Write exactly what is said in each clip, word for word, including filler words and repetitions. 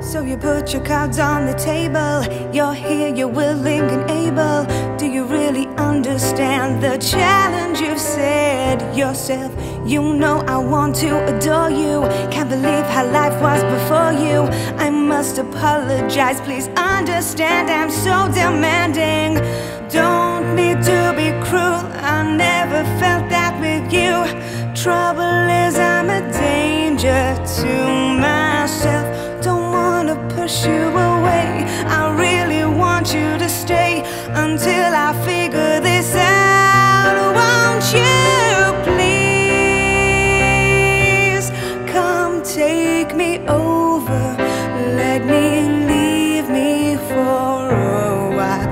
So you put your cards on the table. You're here, you're willing and able. Do you really understand the challenge you've set yourself? You know I want to adore you. Can't believe how life was before you. I must apologize, please understand I'm so demanding. Don't need to be cruel, I never felt that with you. Trouble is I'm a danger to myself. Don't wanna push you away, I really want you to stay until I figure this out. Won't you please come take me over? Let me leave me for a while.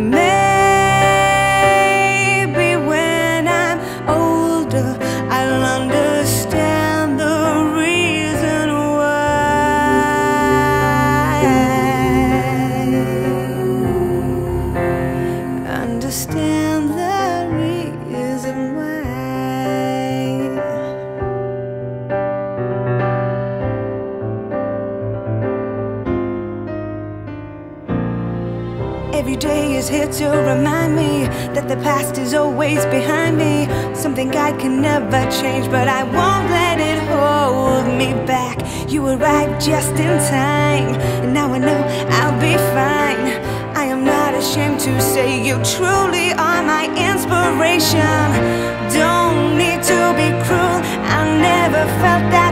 Maybe when I'm older I'll understand the reason why. Understand the reason why. Every day is here to remind me that the past is always behind me. Something I can never change, but I won't let it hold me back. You arrived just in time, and now I know I'll be fine. I am not ashamed to say you truly are my inspiration. Don't need to be cruel, I never felt that